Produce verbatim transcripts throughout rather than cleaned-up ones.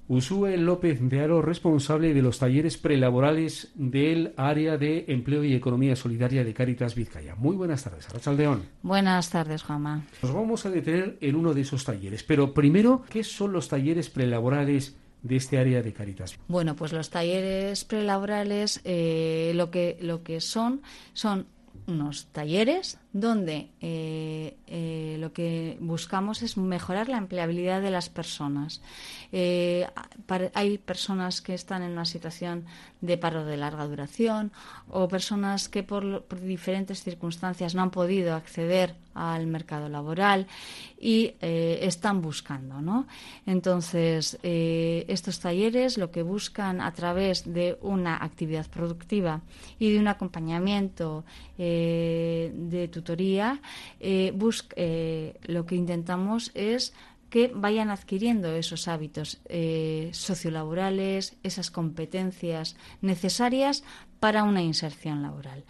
Uxue López de Haro, responsable de los talleres prelaborales del área de empleo y economía solidaria de Cáritas Vizcaya. Muy buenas tardes, Arratsaldeon. Buenas tardes, Juanma. Nos vamos a detener en uno de esos talleres, pero primero, ¿qué son los talleres prelaborales de este área de Cáritas? Bueno, pues los talleres prelaborales eh, lo que lo que son son unos talleres donde eh, eh, lo que buscamos es mejorar la empleabilidad de las personas. Eh, para, hay personas que están en una situación de paro de larga duración o personas que por, por diferentes circunstancias no han podido acceder al mercado laboral y eh, están buscando, ¿no? Entonces, eh, estos talleres lo que buscan a través de una actividad productiva y de un acompañamiento eh, de tutoría, eh, bus- eh, lo que intentamos es que vayan adquiriendo esos hábitos eh, sociolaborales, esas competencias necesarias para una inserción laboral.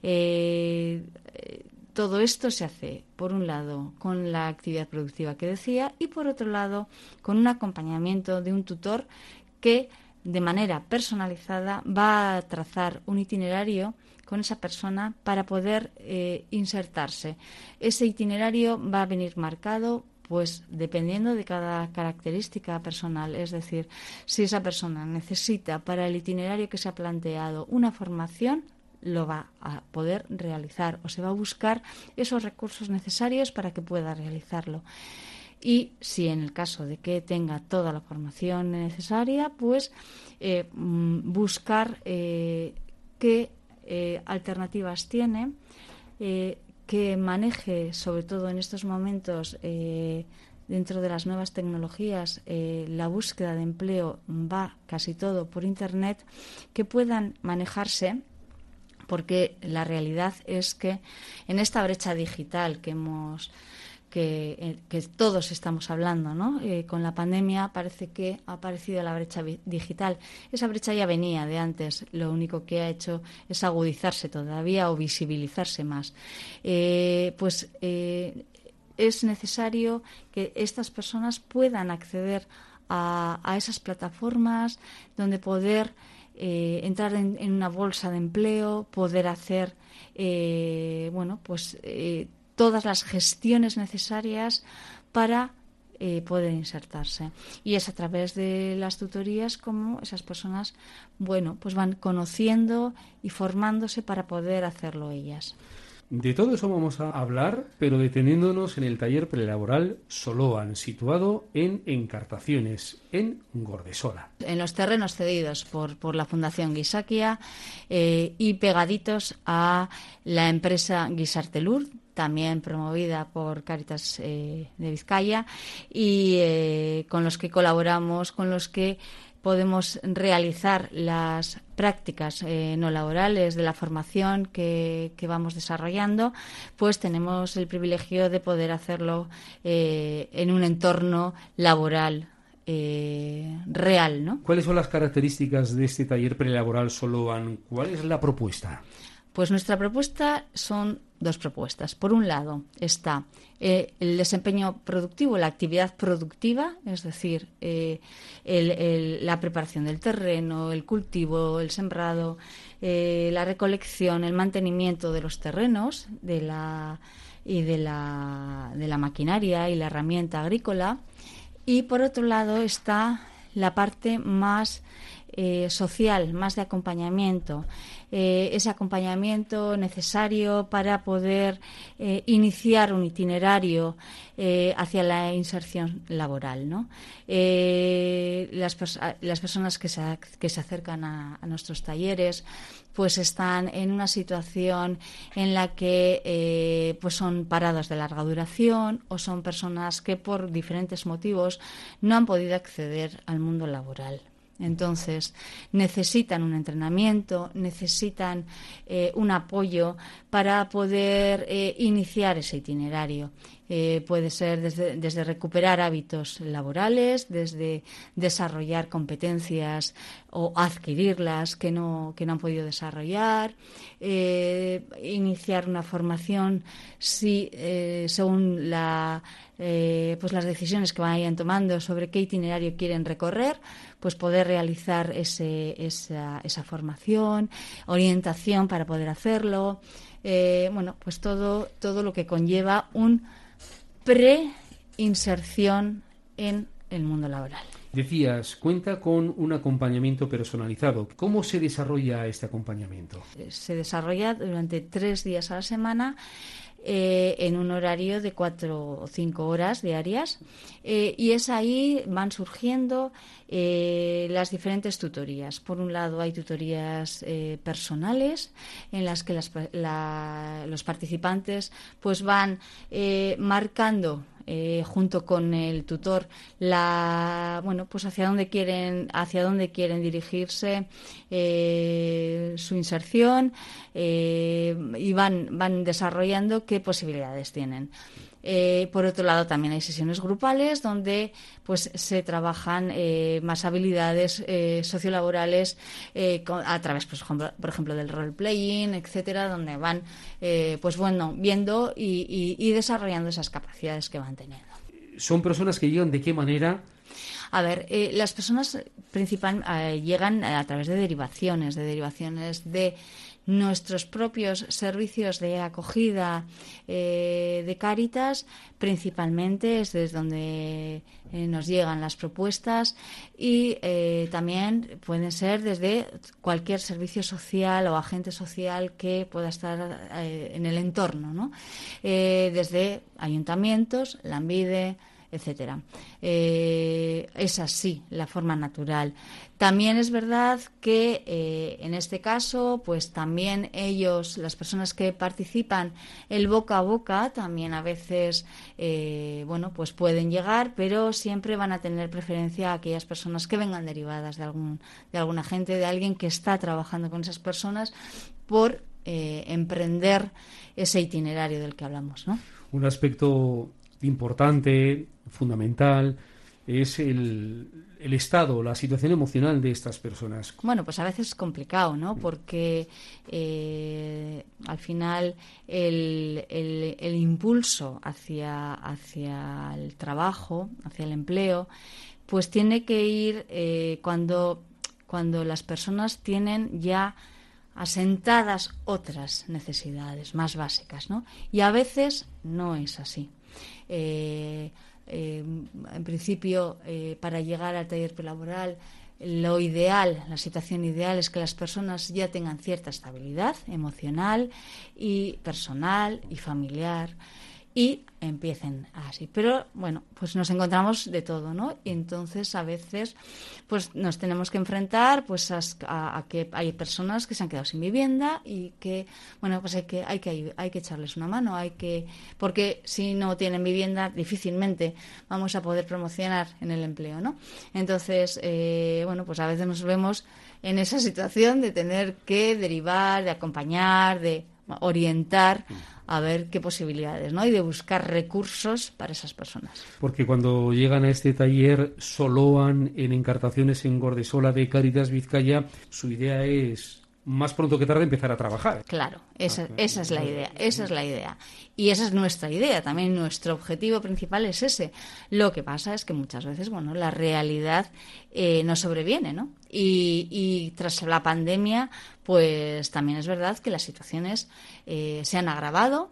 Eh, todo esto se hace, por un lado, con la actividad productiva que decía y, por otro lado, con un acompañamiento de un tutor que, de manera personalizada, va a trazar un itinerario con esa persona para poder eh, insertarse. Ese itinerario va a venir marcado pues dependiendo de cada característica personal, es decir, si esa persona necesita para el itinerario que se ha planteado una formación, lo va a poder realizar o se va a buscar esos recursos necesarios para que pueda realizarlo. Y si en el caso de que tenga toda la formación necesaria, pues eh, buscar eh, qué eh, alternativas tiene, eh, que maneje, sobre todo en estos momentos, eh, dentro de las nuevas tecnologías, eh, la búsqueda de empleo va casi todo por Internet, que puedan manejarse, porque la realidad es que en esta brecha digital que hemos que, que todos estamos hablando, ¿no? Eh, con la pandemia parece que ha aparecido la brecha digital. Esa brecha ya venía de antes, lo único que ha hecho es agudizarse todavía o visibilizarse más. Eh, pues eh, es necesario que estas personas puedan acceder a, a esas plataformas donde poder eh, entrar en, en una bolsa de empleo, poder hacer, eh, bueno, pues eh, todas las gestiones necesarias para eh, poder insertarse. Y es a través de las tutorías como esas personas, bueno, pues van conociendo y formándose para poder hacerlo ellas. De todo eso vamos a hablar, pero deteniéndonos en el taller prelaboral Soloan, situado en Encartaciones, en Gordesola. En los terrenos cedidos por, por la Fundación Gizakia eh, y pegaditos a la empresa Guisartelur, también promovida por Cáritas eh, de Vizcaya, y eh, con los que colaboramos, con los que podemos realizar las prácticas eh, no laborales de la formación que, que vamos desarrollando, pues tenemos el privilegio de poder hacerlo eh, en un entorno laboral eh, real, ¿no? ¿Cuáles son las características de este taller prelaboral Soloan? ¿Cuál es la propuesta? Pues nuestra propuesta son dos propuestas. Por un lado está eh, el desempeño productivo, la actividad productiva, es decir, eh, el, el, la preparación del terreno, el cultivo, el sembrado, eh, la recolección, el mantenimiento de los terrenos de la, y de la, de la maquinaria y la herramienta agrícola. Y por otro lado está la parte más eh, social, más de acompañamiento, eh, ese acompañamiento necesario para poder eh, iniciar un itinerario eh, hacia la inserción laboral, ¿no? Eh, las, pers- las personas que se, que se acercan a, a nuestros talleres pues están en una situación en la que eh, pues son parados de larga duración o son personas que por diferentes motivos no han podido acceder al mundo laboral. Entonces, necesitan un entrenamiento, necesitan eh, un apoyo para poder eh, iniciar ese itinerario. Eh, puede ser desde, desde recuperar hábitos laborales, desde desarrollar competencias o adquirirlas que no, que no han podido desarrollar, eh, iniciar una formación si, eh, según la, eh, pues las decisiones que vayan tomando sobre qué itinerario quieren recorrer, pues poder realizar ese, esa, esa formación, orientación para poder hacerlo, eh, bueno, pues todo, todo lo que conlleva un pre-inserción en el mundo laboral. Decías, cuenta con un acompañamiento personalizado. ¿Cómo se desarrolla este acompañamiento? Se desarrolla durante tres días a la semana, eh, en un horario de cuatro o cinco horas diarias, eh, y es ahí van surgiendo eh, las diferentes tutorías. Por un lado hay tutorías eh, personales en las que las, la, los participantes pues van eh, marcando Eh, junto con el tutor la bueno pues hacia dónde quieren hacia dónde quieren dirigirse, eh, su inserción, eh, y van van desarrollando qué posibilidades tienen. Eh, por otro lado, también hay sesiones grupales donde pues se trabajan eh, más habilidades eh, sociolaborales eh, con, a través, pues, por ejemplo, por ejemplo, del role-playing, etcétera, donde van eh, pues bueno viendo y, y, y desarrollando esas capacidades que van teniendo. ¿Son personas que llegan de qué manera? A ver, eh, las personas principal eh, llegan a través de derivaciones, de derivaciones de nuestros propios servicios de acogida eh, de Cáritas, principalmente es desde donde eh, nos llegan las propuestas, y eh, también pueden ser desde cualquier servicio social o agente social que pueda estar eh, en el entorno, ¿no? Eh, desde ayuntamientos, Lanbide, etcétera. Eh, es así la forma natural. También es verdad que eh, en este caso, pues también ellos, las personas que participan, el boca a boca también a veces, eh, bueno, pues pueden llegar, pero siempre van a tener preferencia a aquellas personas que vengan derivadas de algún, de alguna gente, de alguien que está trabajando con esas personas por eh, emprender ese itinerario del que hablamos, ¿no? Un aspecto importante, fundamental, es el, el estado, la situación emocional de estas personas. Bueno, pues a veces es complicado, ¿no? Porque eh, al final el, el, el impulso hacia, hacia el trabajo, hacia el empleo, pues tiene que ir eh, cuando, cuando las personas tienen ya asentadas otras necesidades más básicas, ¿no? Y a veces no es así. Eh, eh, en principio, eh, para llegar al taller prelaboral, lo ideal, la situación ideal es que las personas ya tengan cierta estabilidad emocional y personal y familiar y empiecen así. Pero bueno, pues nos encontramos de todo, ¿no? Y entonces a veces pues nos tenemos que enfrentar pues a, a, a que hay personas que se han quedado sin vivienda y que bueno, pues hay que hay que hay que echarles una mano, hay que porque si no tienen vivienda difícilmente vamos a poder promocionar en el empleo, ¿no? Entonces, eh, bueno, pues a veces nos vemos en esa situación de tener que derivar, de acompañar, de orientar a ver qué posibilidades, ¿no? Y de buscar recursos para esas personas. Porque cuando llegan a este taller Soloan en Encartaciones en Gordesola de Cáritas Vizcaya, su idea es más pronto que tarde empezar a trabajar. Claro, esa, esa es la idea, esa es la idea. Y esa es nuestra idea, también nuestro objetivo principal es ese. Lo que pasa es que muchas veces, bueno, la realidad eh, nos sobreviene, ¿no? Y, y tras la pandemia, pues también es verdad que las situaciones eh, se han agravado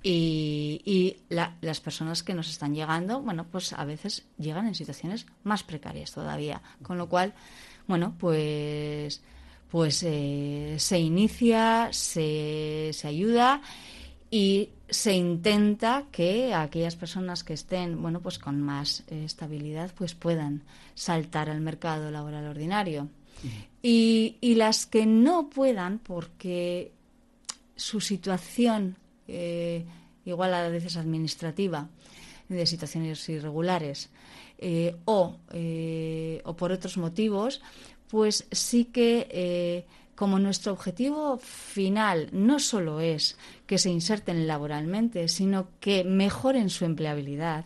y, y la, las personas que nos están llegando, bueno, pues a veces llegan en situaciones más precarias todavía. Con lo cual, bueno, pues... pues eh, se inicia, se, se ayuda y se intenta que aquellas personas que estén bueno pues con más eh, estabilidad pues puedan saltar al mercado laboral ordinario. Uh-huh. y, y las que no puedan porque su situación eh, igual a veces administrativa, de situaciones irregulares eh, o, eh, o por otros motivos, pues sí que eh, como nuestro objetivo final no solo es que se inserten laboralmente, sino que mejoren su empleabilidad,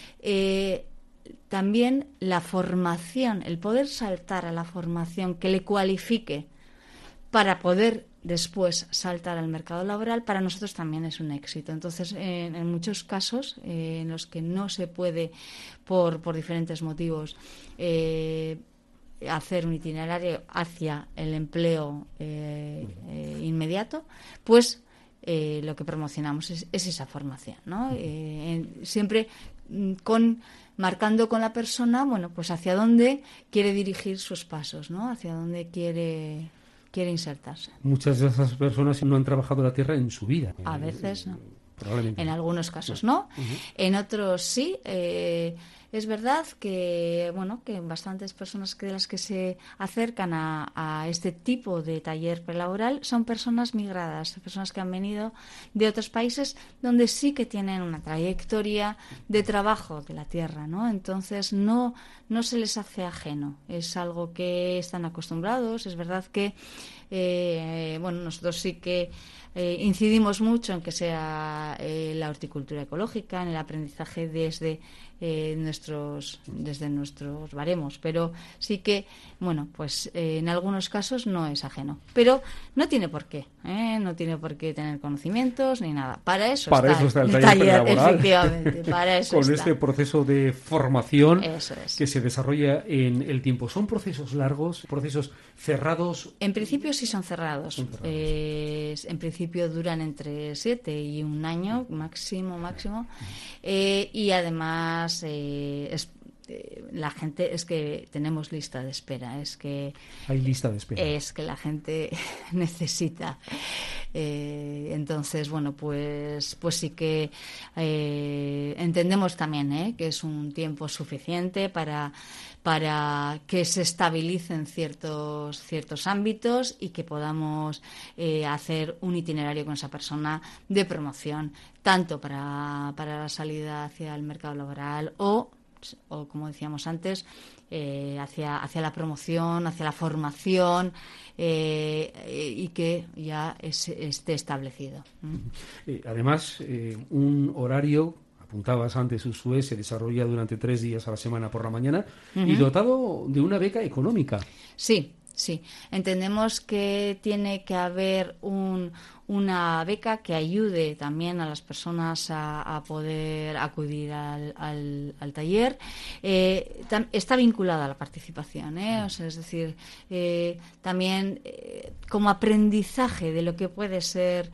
eh, también la formación, el poder saltar a la formación que le cualifique para poder después saltar al mercado laboral, para nosotros también es un éxito. Entonces, en, en muchos casos eh, en los que no se puede, por, por diferentes motivos, eh, hacer un itinerario hacia el empleo eh, eh, inmediato, pues eh, lo que promocionamos es, es esa formación, ¿no? Eh, en, siempre con marcando con la persona, bueno, pues hacia dónde quiere dirigir sus pasos, ¿no? Hacia dónde quiere quiere insertarse. Muchas de esas personas no han trabajado la tierra en su vida. A veces no. Probablemente. En algunos casos no. Uh-huh. En otros sí. Eh, es verdad que, bueno, que bastantes personas que de las que se acercan a, a este tipo de taller prelaboral son personas migradas, personas que han venido de otros países donde sí que tienen una trayectoria de trabajo de la tierra, ¿no? Entonces no, no se les hace ajeno. Es algo que están acostumbrados. Es verdad que, eh, bueno, nosotros sí que Eh, incidimos mucho en que sea eh, la horticultura ecológica, en el aprendizaje desde eh, nuestros desde nuestros baremos, pero sí que, bueno, pues eh, en algunos casos no es ajeno, pero no tiene por qué, ¿eh? No tiene por qué tener conocimientos ni nada. Para eso para está, eso está el taller, taller prelaboral, efectivamente, para eso con está. este proceso de formación Eso es. que se desarrolla en el tiempo. ¿Son procesos largos, procesos cerrados? En principio sí son cerrados. Son cerrados. Eh, en principio duran entre siete y un año máximo, máximo. Eh, y además eh, es, eh, la gente, es que tenemos lista de espera. Es que hay lista de espera. Es que la gente necesita. Eh, entonces, bueno, pues, pues sí que eh, entendemos también eh, que es un tiempo suficiente para para que se estabilicen ciertos ciertos ámbitos y que podamos eh, hacer un itinerario con esa persona de promoción, tanto para, para la salida hacia el mercado laboral o, o como decíamos antes, eh, hacia, hacia la promoción, hacia la formación eh, y que ya es, esté establecido. Eh, además, eh, un horario... Apuntabas antes, Uxue se desarrolla durante tres días a la semana por la mañana uh-huh. y dotado de una beca económica. Sí, sí. Entendemos que tiene que haber un, una beca que ayude también a las personas a, a poder acudir al, al, al taller. Eh, tam, está vinculada a la participación, ¿eh? O sea, es decir, eh, también eh, como aprendizaje de lo que puede ser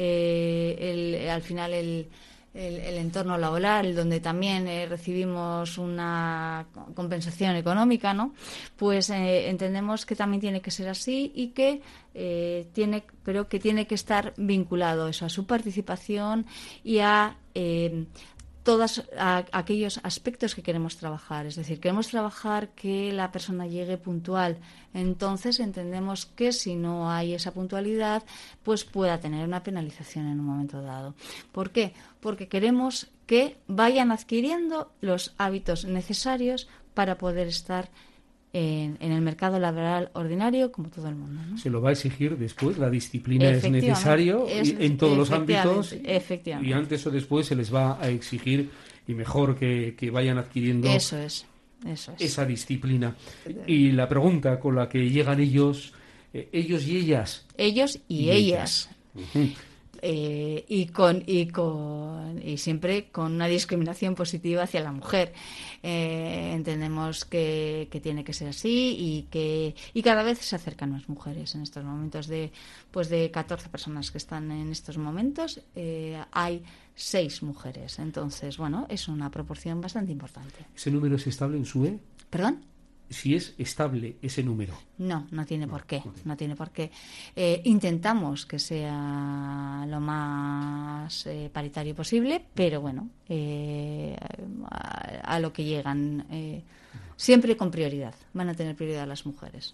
eh, el, al final el El, el entorno laboral, donde también eh, recibimos una compensación económica, ¿no? Pues eh, entendemos que también tiene que ser así y que eh, tiene, pero que tiene que estar vinculado eso a su participación y a eh, todos aquellos aspectos que queremos trabajar. Es decir, queremos trabajar que la persona llegue puntual. Entonces entendemos que si no hay esa puntualidad, pues pueda tener una penalización en un momento dado. ¿Por qué? Porque queremos que vayan adquiriendo los hábitos necesarios para poder estar En, en el mercado laboral ordinario como todo el mundo, ¿no? Se lo va a exigir después, la disciplina es necesario es, en todos los ámbitos efectivamente. Y antes o después se les va a exigir y mejor que, que vayan adquiriendo eso es, eso es. esa disciplina. Y la pregunta con la que llegan ellos, eh, ellos y ellas. Ellos y, y ellas. ellas. Uh-huh. Eh, y con y con y siempre con una discriminación positiva hacia la mujer. Eh, entendemos que, que tiene que ser así y que y cada vez se acercan más mujeres en estos momentos. De pues de catorce personas que están en estos momentos, eh, hay seis mujeres. Entonces, bueno, es una proporción bastante importante. ¿Ese número es estable en S U E? ¿Perdón? Si es estable ese número. No, no tiene por qué. No tiene por qué. Eh, intentamos que sea lo más eh, paritario posible, pero bueno, eh, a, a lo que llegan eh, siempre con prioridad. Van a tener prioridad las mujeres.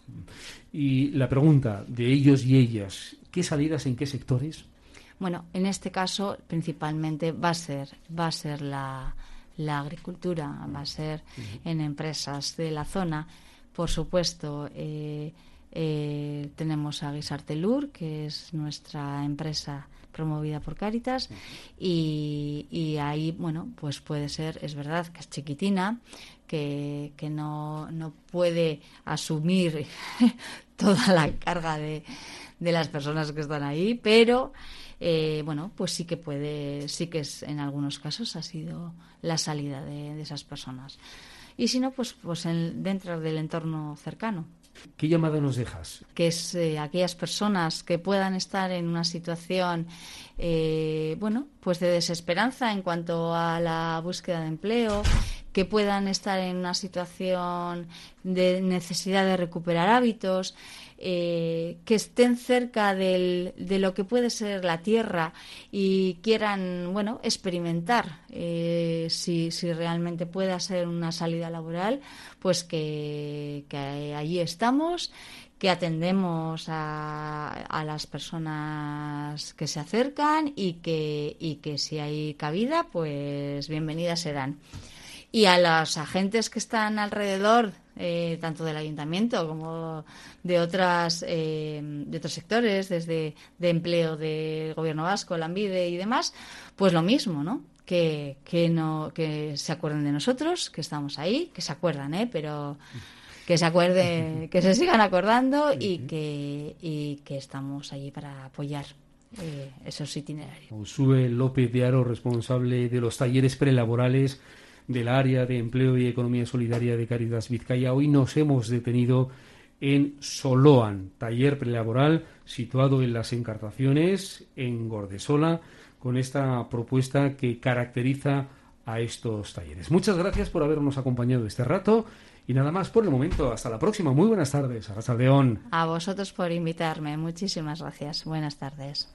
Y la pregunta de ellos y ellas, ¿qué salidas en qué sectores? Bueno, en este caso principalmente va a ser va a ser la La agricultura, va a ser en empresas de la zona. Por supuesto, eh, eh, tenemos a Guisartelur, que es nuestra empresa promovida por Cáritas, y, y ahí, bueno, pues puede ser, es verdad que es chiquitina, que, que no, no puede asumir toda la carga de de las personas que están ahí, pero eh, bueno, pues sí que puede, sí que es, en algunos casos ha sido la salida de, de esas personas. Y si no, pues, pues en, dentro del entorno cercano. ¿Qué llamada nos dejas? Que es eh, aquellas personas que puedan estar en una situación eh, bueno, pues de desesperanza en cuanto a la búsqueda de empleo, que puedan estar en una situación de necesidad de recuperar hábitos, eh, que estén cerca del, de lo que puede ser la tierra y quieran, bueno, experimentar eh, si, si realmente pueda ser una salida laboral, pues que, que allí estamos, que atendemos a, a las personas que se acercan y que, y que si hay cabida, pues bienvenidas serán. Y a los agentes que están alrededor, eh, tanto del ayuntamiento como de otras eh, de otros sectores, desde de empleo del gobierno vasco, Lanbide y demás, pues lo mismo, ¿no? Que, que no que se acuerden de nosotros, que estamos ahí, que se acuerdan, ¿eh? Pero que se acuerden, que se sigan acordando y que y que estamos allí para apoyar eh, esos itinerarios. Uxue López de Haro, responsable de los talleres prelaborales del área de empleo y economía solidaria de Cáritas Vizcaya. Hoy nos hemos detenido en Soloan, taller prelaboral situado en Las Encartaciones, en Gordesola, con esta propuesta que caracteriza a estos talleres. Muchas gracias por habernos acompañado este rato y nada más por el momento. Hasta la próxima. Muy buenas tardes. Arratsaldeon. A vosotros por invitarme. Muchísimas gracias. Buenas tardes.